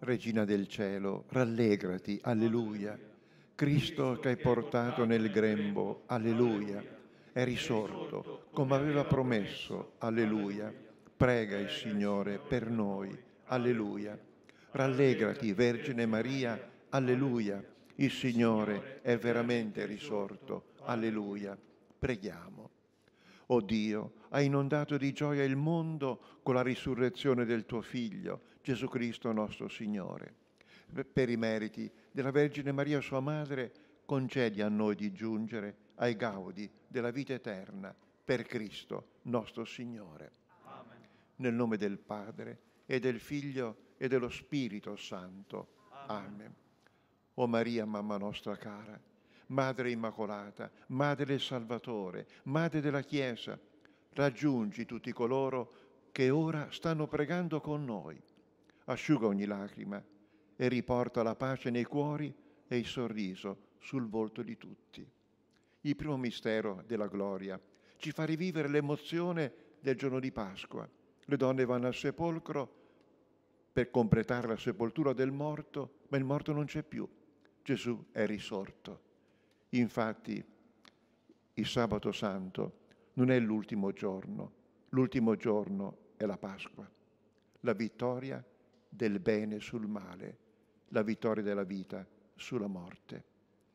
Regina del cielo, rallegrati, alleluia. Cristo che hai portato nel grembo, alleluia, è risorto, come aveva promesso, alleluia. Prega il Signore per noi, alleluia. Rallegrati, Vergine Maria, alleluia. Il Signore è veramente risorto, alleluia. Preghiamo. O Dio, hai inondato di gioia il mondo con la risurrezione del tuo Figlio, Gesù Cristo nostro Signore. Per i meriti della Vergine Maria, sua Madre, concedi a noi di giungere ai gaudi della vita eterna per Cristo nostro Signore. Amen. Nel nome del Padre, e del Figlio, e dello Spirito Santo. Amen. O Maria, mamma nostra cara, Madre Immacolata, Madre del Salvatore, Madre della Chiesa, raggiungi tutti coloro che ora stanno pregando con noi. Asciuga ogni lacrima e riporta la pace nei cuori e il sorriso sul volto di tutti. Il primo mistero della gloria ci fa rivivere l'emozione del giorno di Pasqua. Le donne vanno al sepolcro per completare la sepoltura del morto, ma il morto non c'è più. Gesù è risorto. Infatti, il sabato santo non è l'ultimo giorno è la Pasqua, la vittoria del bene sul male, la vittoria della vita sulla morte.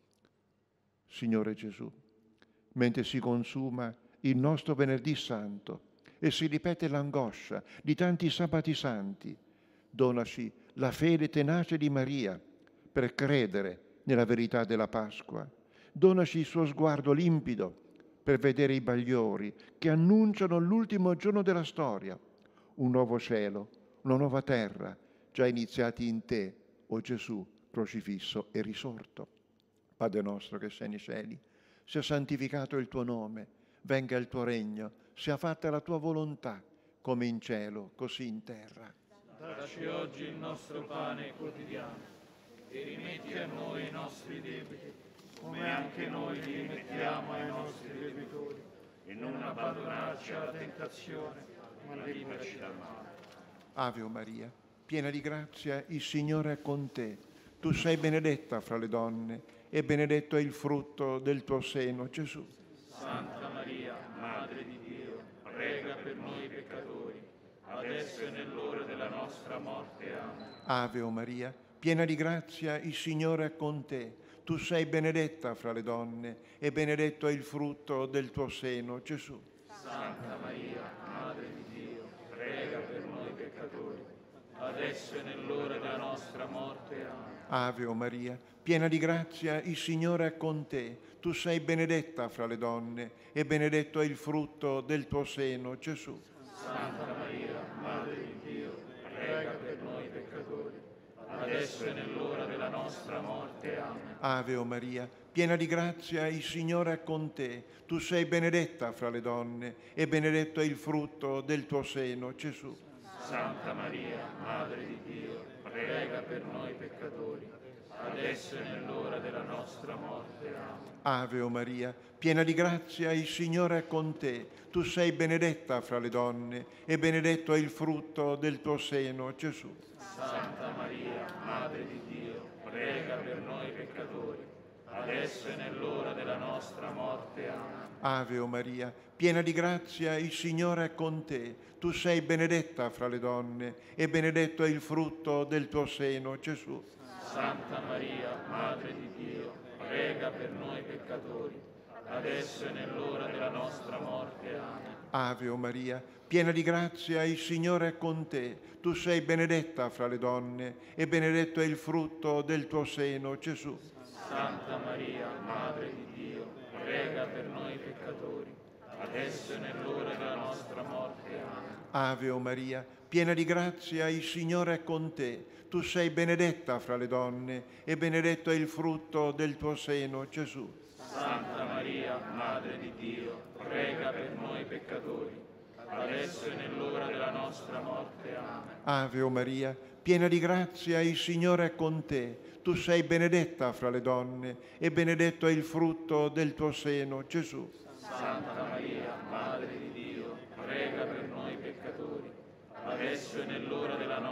Signore Gesù, mentre si consuma il nostro venerdì santo e si ripete l'angoscia di tanti sabati santi, donaci la fede tenace di Maria per credere nella verità della Pasqua. Donaci il suo sguardo limpido per vedere i bagliori che annunciano l'ultimo giorno della storia, un nuovo cielo, una nuova terra, già iniziati in te, o Gesù crocifisso e risorto. Padre nostro che sei nei cieli, sia santificato il tuo nome, venga il tuo regno, sia fatta la tua volontà, come in cielo, così in terra. Dacci oggi il nostro pane quotidiano e rimetti a noi i nostri debiti, come anche noi li rimettiamo ai nostri debitori, e non abbandonarci alla tentazione, ma liberaci dal male. Ave Maria, piena di grazia, il Signore è con te. Tu sei benedetta fra le donne, e benedetto è il frutto del tuo seno, Gesù. Santa Maria, Madre di Dio, prega per noi peccatori, adesso e nell'ora della nostra morte. Amen. Ave Maria, piena di grazia, il Signore è con te. Tu sei benedetta fra le donne, e benedetto è il frutto del tuo seno, Gesù. Santa Maria, Madre di Dio, prega per noi peccatori, adesso e nell'ora della nostra morte. Amen. Ave Maria, piena di grazia, il Signore è con te. Tu sei benedetta fra le donne, e benedetto è il frutto del tuo seno, Gesù. Santa Maria, Madre di Dio, prega per noi peccatori, adesso e nell'ora della nostra morte. Amen. Ave Maria, piena di grazia, il Signore è con te. Tu sei benedetta fra le donne, e benedetto è il frutto del tuo seno, Gesù. Santa Maria, Madre di Dio, prega per noi peccatori, adesso e nell'ora della nostra morte. Amen. Ave Maria, piena di grazia, il Signore è con te. Tu sei benedetta fra le donne, e benedetto è il frutto del tuo seno, Gesù. Santa Maria, Madre di Dio, prega per noi peccatori, adesso e nell'ora della nostra morte. Amen. Ave Maria, piena di grazia, il Signore è con te. Tu sei benedetta fra le donne, e benedetto è il frutto del tuo seno, Gesù. Santa Maria, Madre di Dio, prega per noi peccatori, adesso e nell'ora della nostra morte. Amen. Ave Maria, piena di grazia, il Signore è con te. Tu sei benedetta fra le donne, e benedetto è il frutto del tuo seno, Gesù. Santa Maria, Madre di Dio, prega per noi peccatori, adesso e nell'ora della nostra morte. Amen. Ave Maria, piena di grazia, il Signore è con te. Tu sei benedetta fra le donne, e benedetto è il frutto del tuo seno, Gesù. Santa Maria, Madre di Dio, prega per noi peccatori, adesso e nell'ora della nostra morte. Amen. Ave Maria, piena di grazia, il Signore è con te. Tu sei benedetta fra le donne, e benedetto è il frutto del tuo seno, Gesù. Santa Maria, Madre di Dio, prega per noi peccatori, adesso e nell'ora della nostra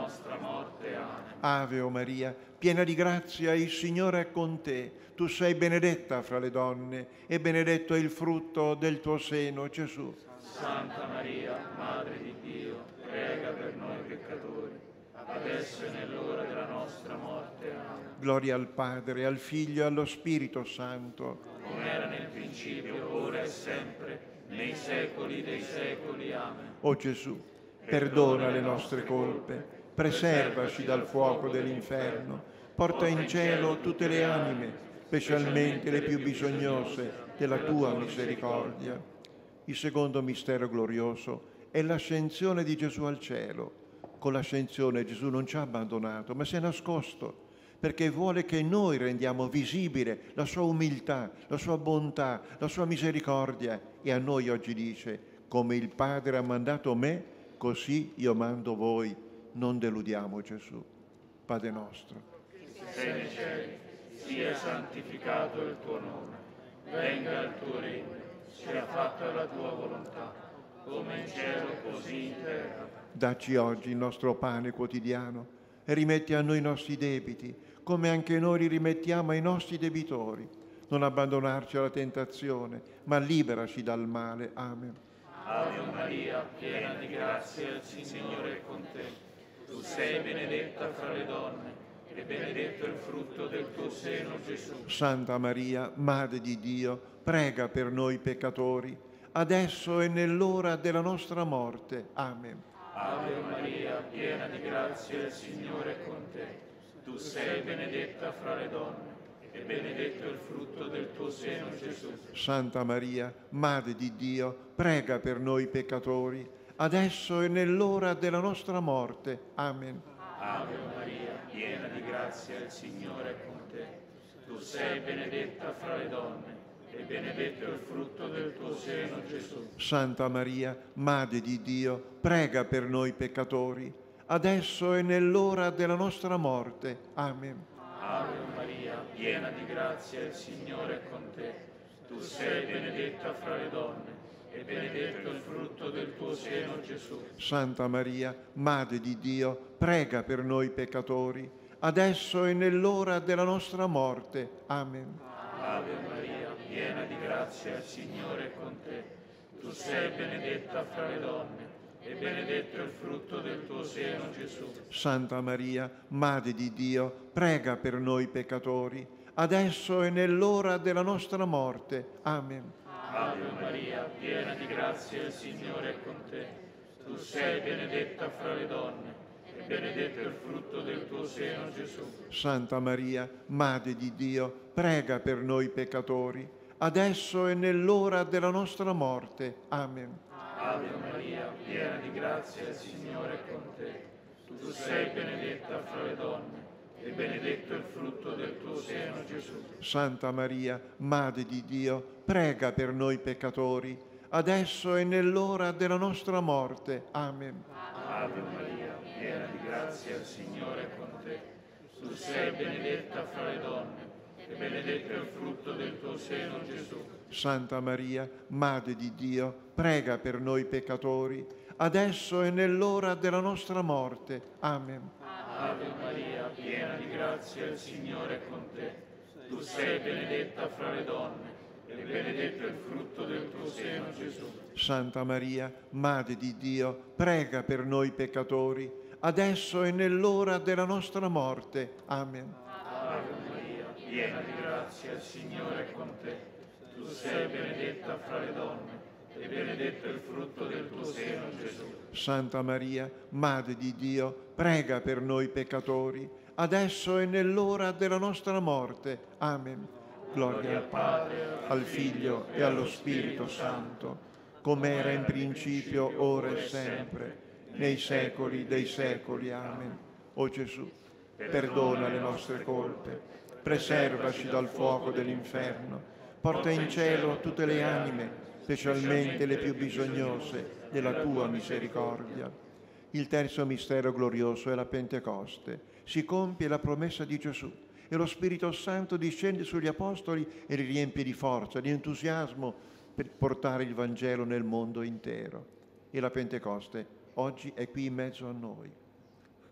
nostra morte. Amen. Ave o Maria, piena di grazia, il Signore è con te. Tu sei benedetta fra le donne e benedetto è il frutto del tuo seno, Gesù. Santa Maria, Madre di Dio, prega per noi peccatori, adesso e nell'ora della nostra morte. Amen. Gloria al Padre, al Figlio e allo Spirito Santo. Come era nel principio, ora e sempre, nei secoli dei secoli. Amen. O Gesù, perdona le nostre colpe, preservaci dal fuoco dell'inferno, porta in cielo tutte le anime, specialmente le più bisognose della tua misericordia. Il secondo mistero glorioso è l'ascensione di Gesù al cielo. Con l'ascensione Gesù non ci ha abbandonato, ma si è nascosto, perché vuole che noi rendiamo visibile la sua umiltà, la sua bontà, la sua misericordia. E a noi oggi dice: come il Padre ha mandato me, così io mando voi. Non deludiamo Gesù. Padre nostro, Sei nei cieli, sia santificato il tuo nome, venga il tuo regno, sia fatta la tua volontà, come in cielo così in terra. dacci oggi il nostro pane quotidiano e rimetti a noi i nostri debiti, come anche noi li rimettiamo ai nostri debitori. Non abbandonarci alla tentazione, ma liberaci dal male. Amen. Ave Maria, piena di grazia, il Signore è con te. Tu sei benedetta fra le donne, e benedetto il frutto del tuo seno, Gesù. Santa Maria, Madre di Dio, prega per noi peccatori, adesso e nell'ora della nostra morte. Amen. Ave Maria, piena di grazia, il Signore è con te. Tu sei benedetta fra le donne, e benedetto il frutto del tuo seno, Gesù. Santa Maria, Madre di Dio, prega per noi peccatori, adesso e nell'ora della nostra morte. Amen. Ave Maria, piena di grazia, il Signore è con te. Tu sei benedetta fra le donne, e benedetto il frutto del tuo seno, Gesù. Santa Maria, Madre di Dio, prega per noi peccatori, adesso e nell'ora della nostra morte. Amen. Ave Maria, piena di grazia, il Signore è con te. Tu sei benedetta fra le donne, e benedetto il frutto del tuo seno, Gesù. Santa Maria, Madre di Dio, prega per noi peccatori, adesso e nell'ora della nostra morte. Amen. Ave Maria, piena di grazia, il Signore è con te. Tu sei benedetta fra le donne, e benedetto il frutto del tuo seno, Gesù. Santa Maria, Madre di Dio, prega per noi peccatori, adesso e nell'ora della nostra morte. Amen. Ave Maria, piena di grazia, il Signore è con te. Tu sei benedetta fra le donne, e benedetto il frutto del tuo seno, Gesù. Santa Maria, Madre di Dio, prega per noi peccatori, adesso e nell'ora della nostra morte. Amen. Ave Maria, piena di grazia, il Signore è con te. Tu sei benedetta fra le donne, e benedetto il frutto del tuo seno, Gesù. Santa Maria, Madre di Dio, prega per noi peccatori, adesso e nell'ora della nostra morte. Amen. Ave Maria, piena di grazia, il Signore è con te. Tu sei benedetta fra le donne, e benedetto il frutto del tuo seno, Gesù. Santa Maria, Madre di Dio, prega per noi peccatori, adesso e nell'ora della nostra morte. Amen. Ave Maria, piena di grazia, il Signore è con te. Tu sei benedetta fra le donne, e benedetto il frutto del tuo seno, Gesù. Santa Maria, Madre di Dio, prega per noi peccatori, adesso e nell'ora della nostra morte. Amen. Ave Maria, piena di grazia, il Signore è con te. Tu sei benedetta fra le donne, e benedetto il frutto del tuo seno, Gesù. Santa Maria, Madre di Dio, prega per noi peccatori, adesso e nell'ora della nostra morte. Amen. Gloria al Padre, al Figlio e allo Spirito Santo, come era in principio, ora e sempre, nei secoli dei secoli. Amen. O Gesù, perdona le nostre colpe, preservaci dal fuoco dell'inferno, porta in cielo tutte le anime, specialmente le più bisognose della tua misericordia. Il terzo mistero glorioso è la Pentecoste. Si compie la promessa di Gesù e lo Spirito Santo discende sugli apostoli e li riempie di forza, di entusiasmo per portare il Vangelo nel mondo intero. E la Pentecoste oggi è qui in mezzo a noi.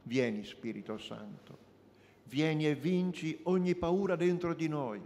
Vieni, Spirito Santo. Vieni e vinci ogni paura dentro di noi.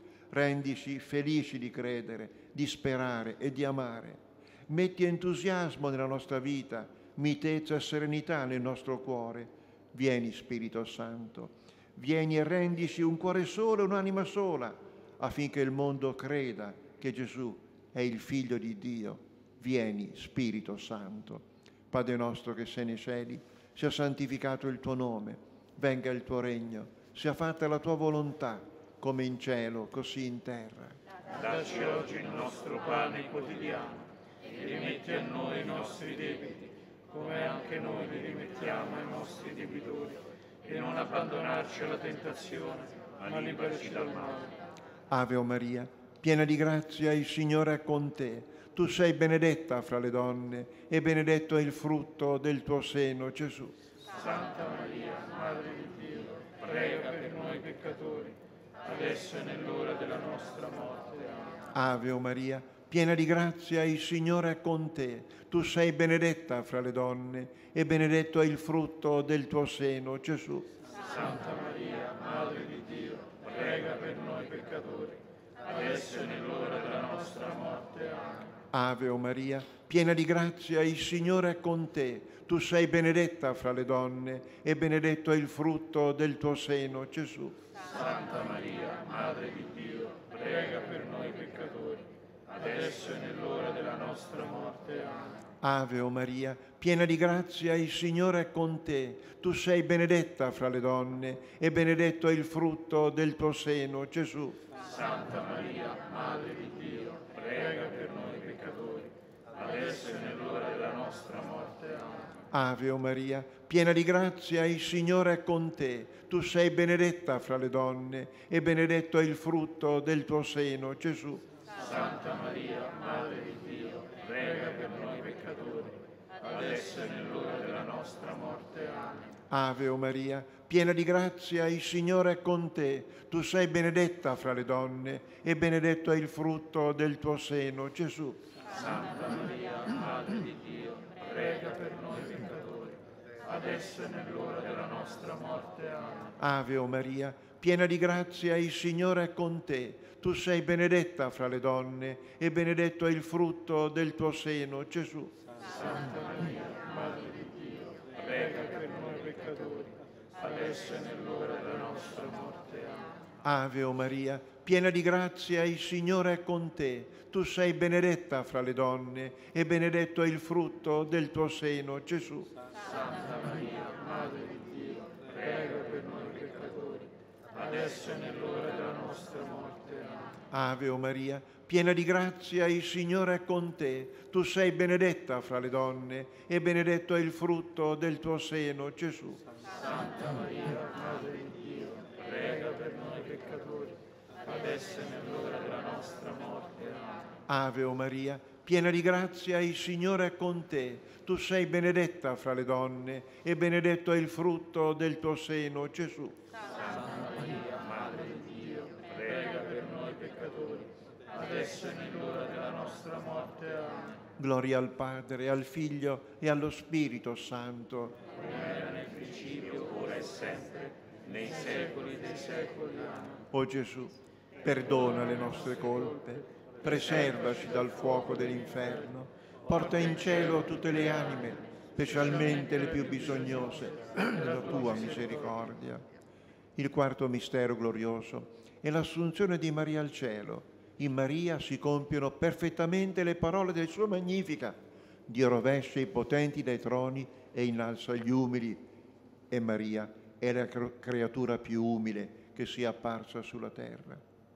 Rendici felici di credere, di sperare e di amare. Metti entusiasmo nella nostra vita, mitezza e serenità nel nostro cuore. Vieni, Spirito Santo. Vieni e rendici un cuore solo e un'anima sola, affinché il mondo creda che Gesù è il Figlio di Dio. Vieni, Spirito Santo. Padre nostro che sei nei cieli, sia santificato il tuo nome, venga il tuo regno, sia fatta la tua volontà, come in cielo, così in terra. Dacci oggi il nostro pane quotidiano e rimetti a noi i nostri debiti, come anche noi li rimettiamo ai nostri debitori, e non abbandonarci alla tentazione, ma liberaci dal male. Ave o Maria, piena di grazia, il Signore è con te. Tu sei benedetta fra le donne e benedetto è il frutto del tuo seno, Gesù. Santa Maria, Madre di Dio, prega per noi peccatori, adesso e nell'ora della nostra morte. Amen. Ave o Maria, piena di grazia, il Signore è con te. Tu sei benedetta fra le donne e benedetto è il frutto del tuo seno, Gesù. Santa Maria, Madre di Dio, prega per noi peccatori, adesso e nell'ora della nostra morte. Amen. Ave o Maria, piena di grazia, il Signore è con te. Tu sei benedetta fra le donne e benedetto è il frutto del tuo seno, Gesù. Santa Maria, Madre di Dio, prega per noi peccatori, adesso e nell'ora della nostra morte. Amen. Ave o Maria, piena di grazia, il Signore è con te. Tu sei benedetta fra le donne e benedetto è il frutto del tuo seno, Gesù. Santa Maria, Madre di Dio, prega per noi peccatori, adesso e nell'ora della nostra morte. Amen. Ave o Maria, piena di grazia, il Signore è con te. Tu sei benedetta fra le donne e benedetto è il frutto del tuo seno, Gesù. Santa Maria, Madre di Dio, prega per noi peccatori, adesso e nell'ora della nostra morte. Amen. Ave o Maria, piena di grazia, il Signore è con te. Tu sei benedetta fra le donne e benedetto è il frutto del tuo seno, Gesù. Santa Maria, Madre di Dio, prega per noi peccatori, adesso e nell'ora della nostra morte. Amen. Ave o Maria, piena di grazia, il Signore è con te. Tu sei benedetta fra le donne e benedetto è il frutto del tuo seno, Gesù. Santa Maria, Madre di Dio, prega per noi peccatori, adesso e nell'ora della nostra morte. Amen. Ave o Maria, piena di grazia, il Signore è con te. Tu sei benedetta fra le donne e benedetto è il frutto del tuo seno, Gesù. Santa Maria, Madre di Dio, prega per noi peccatori, adesso e nell'ora della nostra morte. Amen. Ave o Maria, piena di grazia, il Signore è con te. Tu sei benedetta fra le donne e benedetto è il frutto del tuo seno, Gesù. Santa Maria, Madre di Dio, prega per noi peccatori, adesso e nell'ora della nostra morte. Amen. Ave o Maria, piena di grazia, il Signore è con te. Tu sei benedetta fra le donne e benedetto è il frutto del tuo seno, Gesù. Santa Maria, Madre di Dio, prega per noi peccatori, adesso e nell'ora della nostra morte. Amen. Gloria al Padre, al Figlio e allo Spirito Santo. Come era nel principio, ora e sempre, nei secoli dei secoli. Amen. O Gesù, perdona le nostre colpe, preservaci dal fuoco dell'inferno, porta in cielo tutte le anime, specialmente le più bisognose della tua misericordia. Il quarto mistero glorioso è l'assunzione di Maria al cielo. In Maria si compiono perfettamente le parole del suo Magnificat. Dio rovescia i potenti dai troni e innalza gli umili. E Maria è la creatura più umile che sia apparsa sulla terra.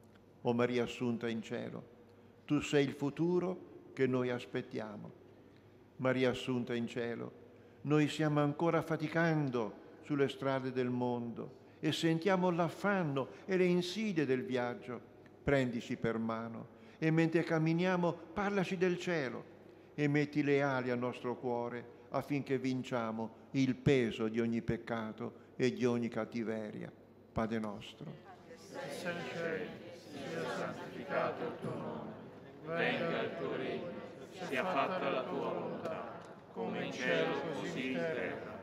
O Maria assunta in cielo, tu sei il futuro che noi aspettiamo. Maria assunta in cielo, noi stiamo ancora faticando sulle strade del mondo e sentiamo l'affanno e le insidie del viaggio. Prendici per mano e mentre camminiamo parlaci del cielo e metti le ali al nostro cuore affinché vinciamo il peso di ogni peccato e di ogni cattiveria. Padre nostro, Sei nei cieli, sia santificato il tuo nome, venga il tuo regno, sia fatta la tua volontà, come in cielo così in terra.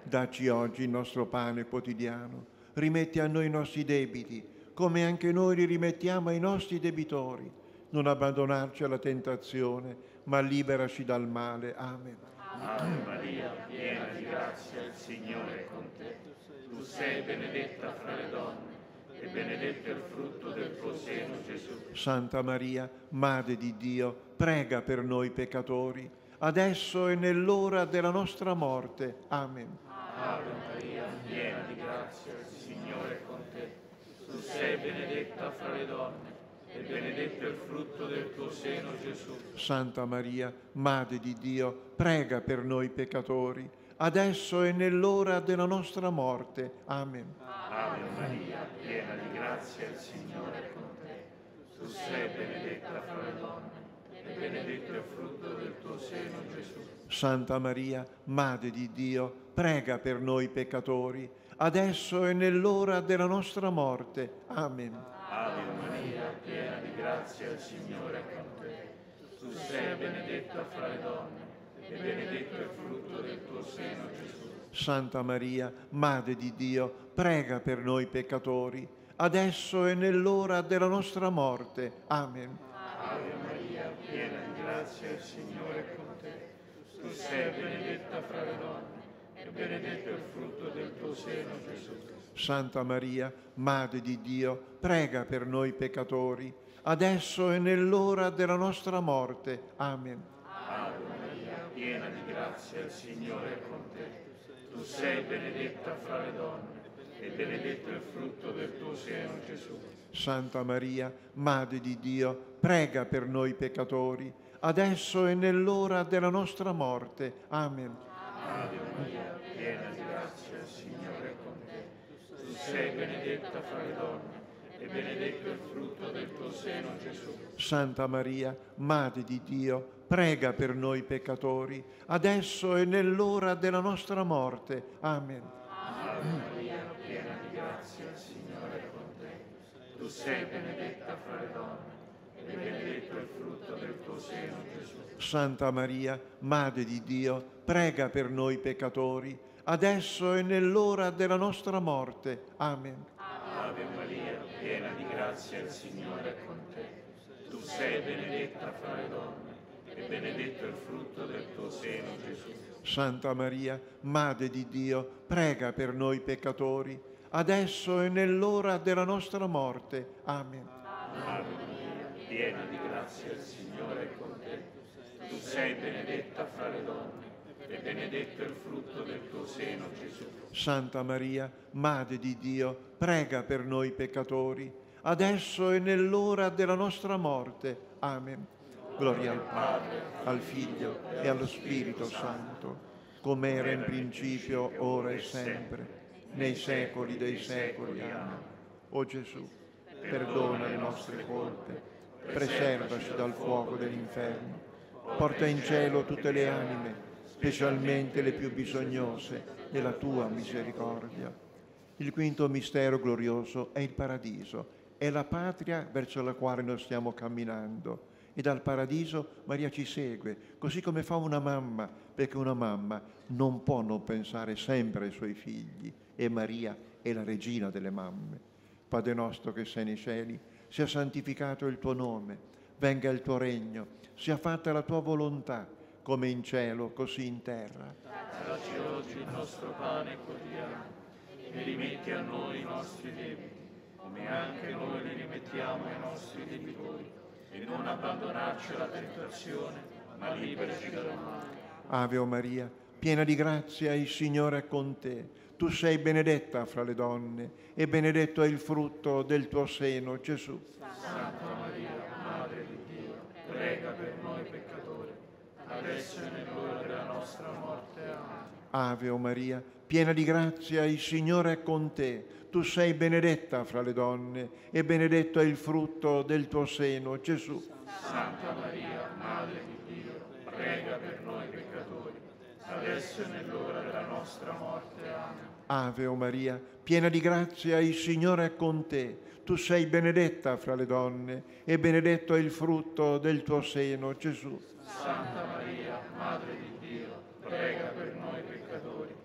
Dacci oggi il nostro pane quotidiano. Rimetti a noi i nostri debiti, come anche noi li rimettiamo ai nostri debitori. Non abbandonarci alla tentazione, ma liberaci dal male. Amen. Ave Maria, piena di grazia, il Signore è con te. Tu sei benedetta fra le donne, e benedetto è il frutto del tuo seno, Gesù. Santa Maria, Madre di Dio, prega per noi peccatori, adesso e nell'ora della nostra morte. Amen. Ave Maria, piena di grazia, il Signore è con te. Tu sei benedetta fra le donne, e benedetto è il frutto del tuo seno, Gesù. Santa Maria, Madre di Dio, prega per noi peccatori, adesso e nell'ora della nostra morte. Amen. Ave Maria, piena di grazia, il Signore è con te. Tu sei benedetta fra le donne, e benedetto è il frutto del tuo seno, Gesù. Santa Maria, Madre di Dio, prega per noi peccatori, adesso e nell'ora della nostra morte. Amen. Ave Maria, piena di grazia, il Signore è con te. Tu sei benedetta fra le donne, e benedetto è il frutto del tuo seno, Gesù. Santa Maria, Madre di Dio, prega per noi peccatori, adesso e nell'ora della nostra morte. Amen. Ave Maria, piena di grazia, il Signore è con te. Tu sei benedetta fra le donne, e benedetto è il frutto del tuo seno, Gesù. Santa Maria, Madre di Dio, prega per noi peccatori, adesso e nell'ora della nostra morte. Amen. Ave Maria, piena di grazia, il Signore è con te. Tu sei benedetta fra le donne, e benedetto è il frutto del tuo seno, Gesù. Santa Maria, Madre di Dio, prega per noi peccatori, adesso e nell'ora della nostra morte. Amen. Ave Maria, piena di grazia, il Signore è con te. Tu sei benedetta fra le donne, e benedetto è il frutto del tuo seno, Gesù. Santa Maria, Madre di Dio, prega per noi peccatori, adesso e nell'ora della nostra morte. Amen. Ave Maria, piena di grazia, il Signore è con te. Tu sei benedetta fra le donne, e benedetto è il frutto del tuo seno, Gesù. Santa Maria, Madre di Dio, prega per noi peccatori, adesso e nell'ora della nostra morte. Amen. Ave Maria, piena di grazia, il Signore è con te. Tu sei benedetta fra le donne, e benedetto è il frutto del tuo seno, Gesù. Santa Maria, Madre di Dio, prega per noi peccatori, adesso e nell'ora della nostra morte. Amen. Ave Maria, piena di grazia, il Signore è con te. Tu sei benedetta fra le donne, e benedetto è il frutto del tuo seno, Gesù. Santa Maria, Madre di Dio, prega per noi peccatori, adesso e nell'ora della nostra morte. Amen. Gloria al Padre, al Figlio e allo Spirito Santo, come era in principio, ora e sempre, nei secoli dei secoli. Amen. O Gesù, perdona le nostre colpe, preservaci dal fuoco dell'inferno, porta in cielo tutte le anime, specialmente le più bisognose della tua misericordia. Il quinto mistero glorioso è il paradiso, è la patria verso la quale noi stiamo camminando. E dal paradiso Maria ci segue, così come fa una mamma, perché una mamma non può non pensare sempre ai suoi figli, e Maria è la regina delle mamme. Padre nostro che sei nei cieli, sia santificato il tuo nome, venga il tuo regno, sia fatta la tua volontà, come in cielo, così in terra. Dacci oggi il nostro pane quotidiano, e rimetti a noi i nostri debiti, come anche noi li rimettiamo ai nostri debitori. E non abbandonarci alla tentazione, ma liberaci dal male. Ave o Maria, piena di grazia, il Signore è con te. Tu sei benedetta fra le donne, e benedetto è il frutto del tuo seno, Gesù. Santa Maria, Madre di Dio, prega per noi peccatori, adesso e nell'ora della nostra morte. Amen. Ave o Maria, piena di grazia, il Signore è con te. Tu sei benedetta fra le donne, e benedetto è il frutto del tuo seno, Gesù. Santa Maria, Madre di Dio, prega per noi peccatori, adesso e nell'ora della nostra morte. Amen. Ave o Maria, piena di grazia, il Signore è con te. Tu sei benedetta fra le donne, e benedetto è il frutto del tuo seno, Gesù. Santa Maria, Madre di Dio, prega per noi peccatori,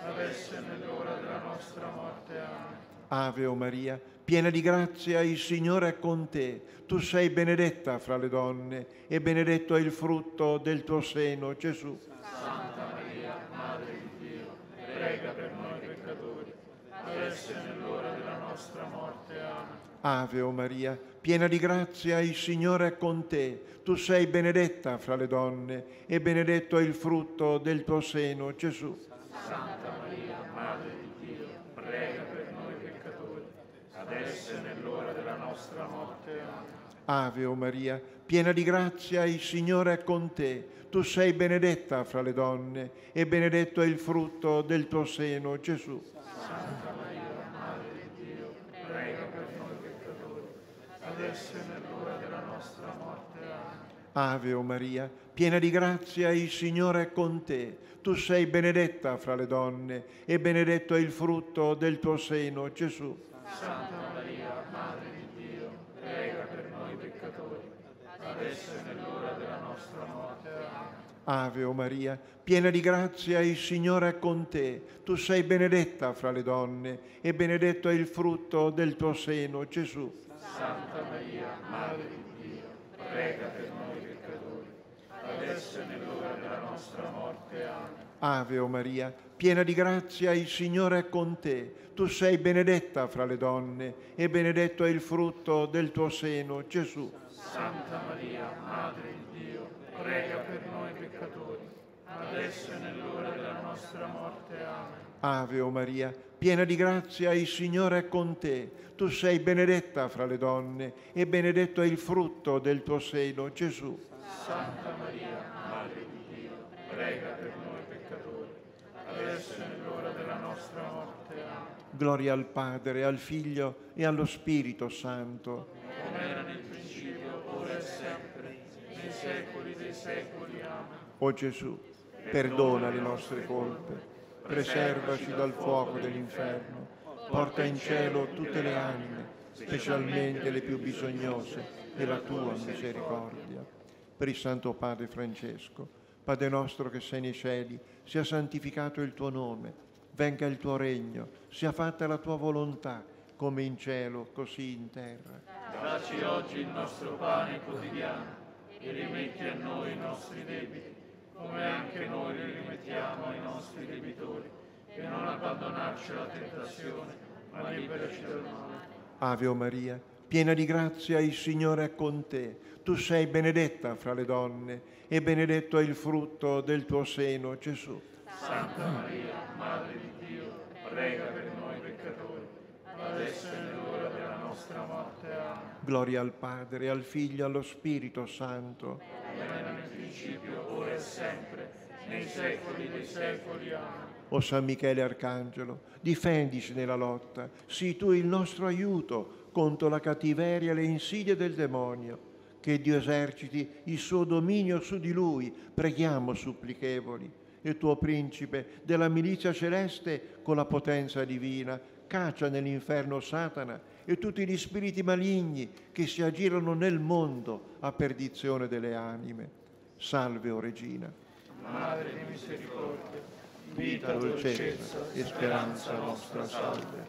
adesso e nell'ora della nostra morte. Amen. Ave o Maria, piena di grazia, il Signore è con te. Tu sei benedetta fra le donne e benedetto è il frutto del tuo seno, Gesù. Santa Maria, Madre di Dio, prega per noi peccatori, adesso e nell'ora della nostra morte. Amen. Ave o Maria, piena di grazia, il Signore è con te. Tu sei benedetta fra le donne e benedetto è il frutto del tuo seno, Gesù. Santa Maria, Madre di Dio, prega per noi peccatori, adesso e nell'ora della nostra morte. Amen. Ave o Maria, piena di grazia, il Signore è con te. Tu sei benedetta fra le donne e benedetto è il frutto del tuo seno, Gesù. Santa Maria, Madre di Dio, prega per noi peccatori, adesso e nell'ora della nostra morte. Amen. Ave o Maria, piena di grazia, il Signore è con te. Tu sei benedetta fra le donne e benedetto è il frutto del tuo seno, Gesù. Santa Maria, Madre di Dio, prega per noi peccatori, adesso e nell'ora della nostra morte. Amen. Ave o Maria, piena di grazia, il Signore è con te. Tu sei benedetta fra le donne e benedetto è il frutto del tuo seno, Gesù. Santa Maria, Madre di Dio, prega per noi peccatori, adesso e nell'ora della nostra morte. Amen. Ave o Maria, piena di grazia, il Signore è con te. Tu sei benedetta fra le donne e benedetto è il frutto del tuo seno, Gesù. Santa Maria, Madre di Dio, prega per noi peccatori, adesso e nell'ora della nostra morte. Amen. Ave o Maria, piena di grazia, il Signore è con te. Tu sei benedetta fra le donne e benedetto è il frutto del tuo seno, Gesù. Santa Maria, Madre di Dio, prega per noi peccatori, adesso e nell'ora della nostra morte. Amen. Gloria al Padre, al Figlio e allo Spirito Santo. Come era nel principio, ora e sempre, nei secoli dei secoli. Amen. O Gesù, perdona le nostre colpe, preservaci dal fuoco dell'inferno, porta in cielo tutte le anime, specialmente le più bisognose della tua misericordia. Per il Santo Padre Francesco, Padre nostro che sei nei cieli, sia santificato il tuo nome, venga il tuo regno, sia fatta la tua volontà, come in cielo, così in terra. Dacci oggi il nostro pane quotidiano e rimetti a noi i nostri debiti, come anche noi li rimettiamo ai nostri debitori, e non abbandonarci alla tentazione, ma liberaci dal male. Ave o Maria, piena di grazia, il Signore è con te. Tu sei benedetta fra le donne e benedetto è il frutto del tuo seno, Gesù. Santa Maria, Madre di Dio, prega per noi peccatori, adesso e nell'ora della nostra morte. Amen. Gloria al Padre, al Figlio e allo Spirito Santo. Come era nel principio, ora e sempre, nei secoli dei secoli. Amen. O San Michele Arcangelo, difendici nella lotta, sii tu il nostro aiuto contro la cattiveria e le insidie del demonio. Che Dio eserciti il suo dominio su di lui, preghiamo supplichevoli. Il tuo principe della milizia celeste, con la potenza divina, caccia nell'inferno Satana e tutti gli spiriti maligni che si aggirano nel mondo a perdizione delle anime. Salve, o Regina. Madre di misericordia, Vita, dolcezza e speranza nostra, salve.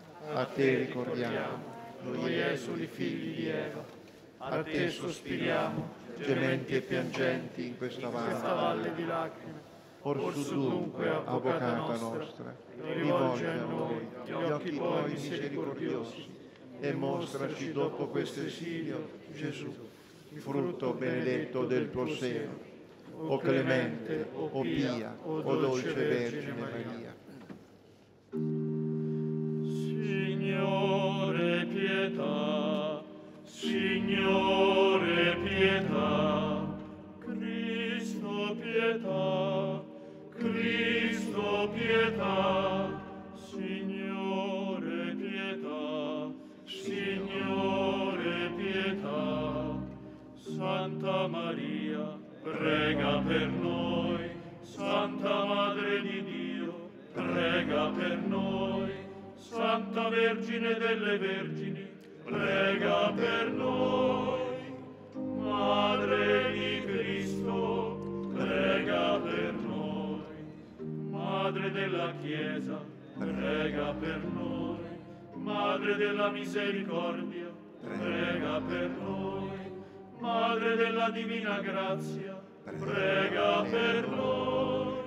A te ricordiamo, noi esuli figli di Eva, a te sospiriamo, gementi e piangenti in questa valle di lacrime. Orsù dunque, avvocata nostra, rivolgi a noi gli occhi tuoi misericordiosi e mostraci dopo questo esilio Gesù, frutto benedetto del tuo seno. O clemente, o pia, o dolce Vergine Maria. Signore pietà, Signore pietà, Cristo pietà, Cristo pietà, Signore pietà, Signore pietà, Santa Maria, prega per noi. Santa Madre di Dio, prega per noi. Santa Vergine delle Vergini, prega per noi. Madre di Cristo, prega per noi. Madre Madre della Chiesa, prega per noi. Madre della misericordia, prega per noi. Madre della divina grazia, prega per noi.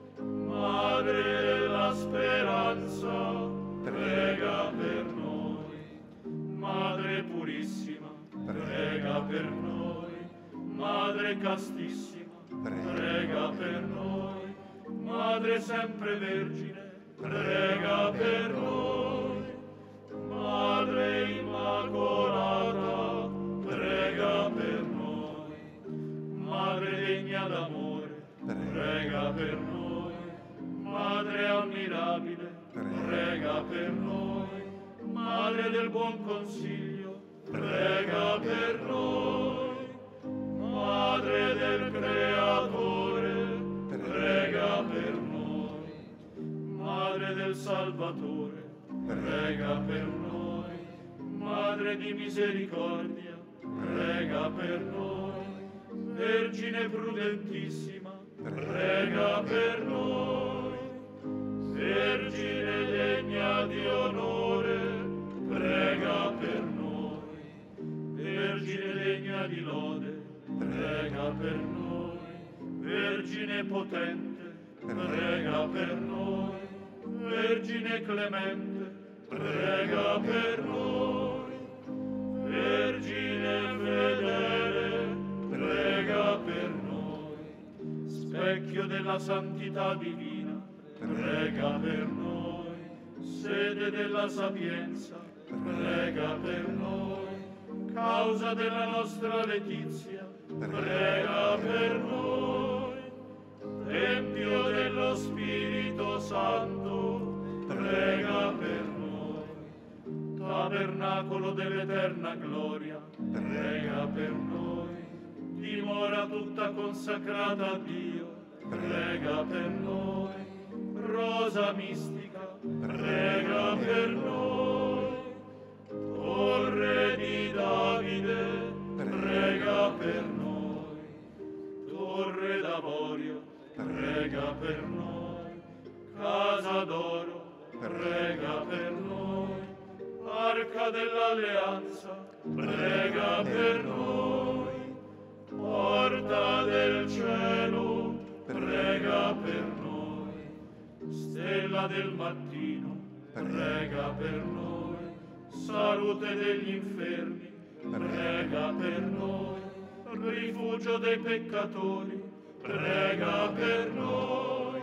Madre della speranza, prega per noi. Madre purissima, prega per noi. Madre castissima, prega per noi. Madre sempre vergine, prega per noi. Madre immacolata, prega per noi. Madre degna d'amore, prega per noi. Madre ammirabile, prega per noi. Madre del buon consiglio, prega per noi. Madre del Creatore, prega per noi. Madre del Salvatore, prega per noi. Madre di misericordia, prega per noi. Vergine prudentissima, prega per noi. Vergine degna di onore, prega per noi. Vergine degna di lode, prega per noi. Vergine potente, prega per noi. Vergine clemente, prega per noi. Vergine fedele, prega per noi. Specchio della santità divina, prega per noi. Sede della sapienza, prega per noi. Causa della nostra letizia, prega per noi. Tempio dello Spirito Santo, prega per noi. Tabernacolo dell'eterna gloria, prega per noi. Dimora tutta consacrata a Dio, prega per noi. Rosa mistica, prega per noi. Torre di Davide, prega per noi. Torre d'Avorio, prega per noi. Casa d'oro, prega per noi. Arca dell'alleanza, prega per noi. Porta del cielo, prega per noi. Stella del mattino, prega per noi. Salute degli infermi, prega per noi. Rifugio dei peccatori, prega per noi.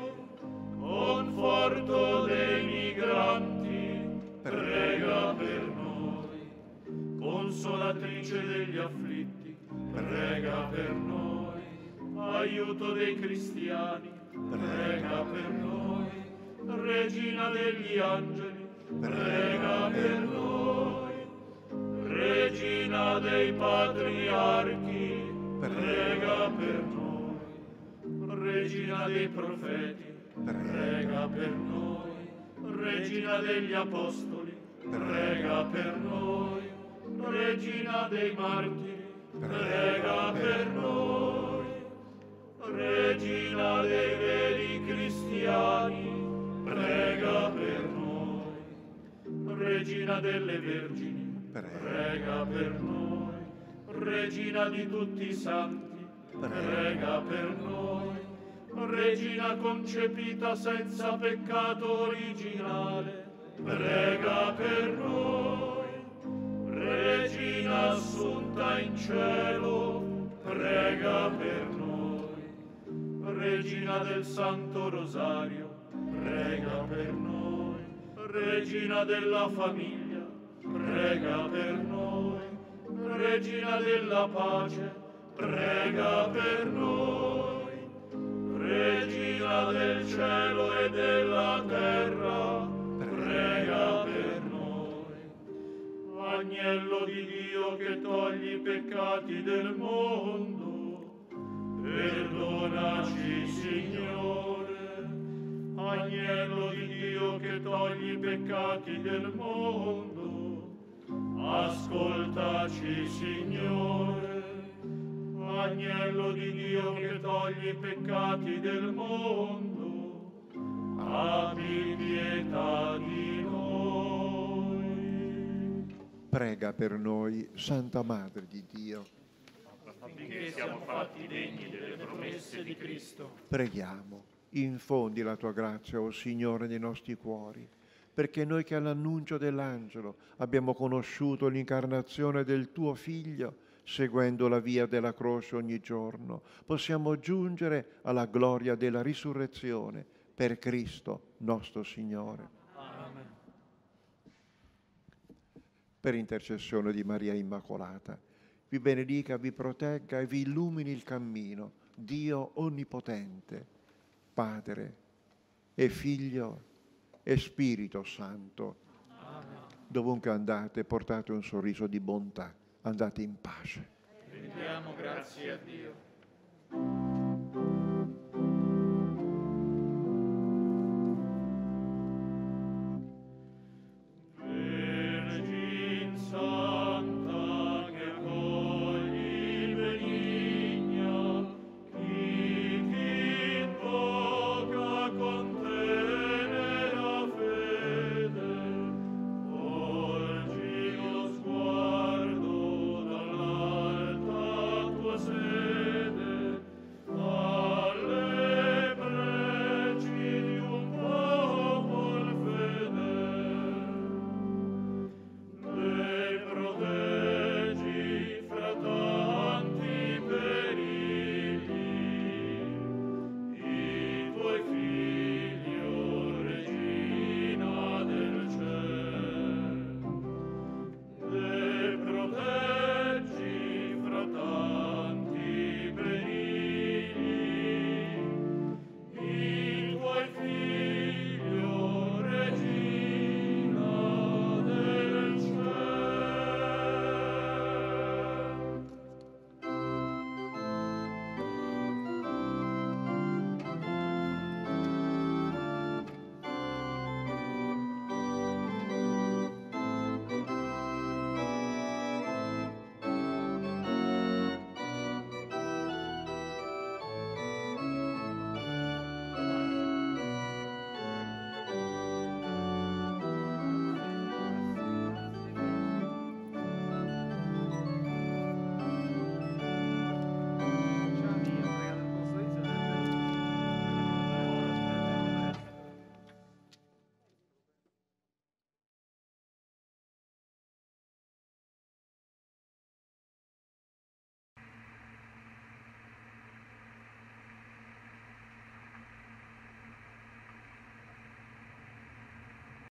Conforto dei migranti, prega per noi. Consolatrice degli afflitti, prega per noi. Aiuto dei cristiani, prega per noi. Regina degli angeli, prega per noi. Regina dei patriarchi, prega per noi. Regina dei profeti, prega per noi. Regina degli apostoli, prega per noi. Regina dei martiri, prega per noi. Regina dei veri cristiani, prega per noi. Regina delle vergini, prega per noi. Regina di tutti i santi, prega per noi. Regina concepita senza peccato originale, prega per noi. Regina assunta in cielo, prega per noi. Regina del Santo Rosario, prega per noi. Regina della famiglia, prega per noi. Regina della pace, prega per noi. Regina del cielo e della terra, prega per noi. Agnello di Dio che togli i peccati del mondo, perdonaci, Signore. Agnello di Dio che togli i peccati del mondo, ascoltaci, Signore. Agnello di Dio che togli i peccati del mondo, abbi pietà di noi. Prega per noi, Santa Madre di Dio. Affinché siamo fatti degni delle promesse di Cristo. Preghiamo, infondi la tua grazia, o Signore, nei nostri cuori, perché noi che all'annuncio dell'angelo abbiamo conosciuto l'incarnazione del tuo Figlio, seguendo la via della croce ogni giorno, possiamo giungere alla gloria della risurrezione per Cristo nostro Signore. Amen. Per intercessione di Maria Immacolata, vi benedica, vi protegga e vi illumini il cammino Dio Onnipotente, Padre e Figlio e Spirito Santo. Amen. Dovunque andate, portate un sorriso di bontà, andate in pace. Rendiamo grazie a Dio.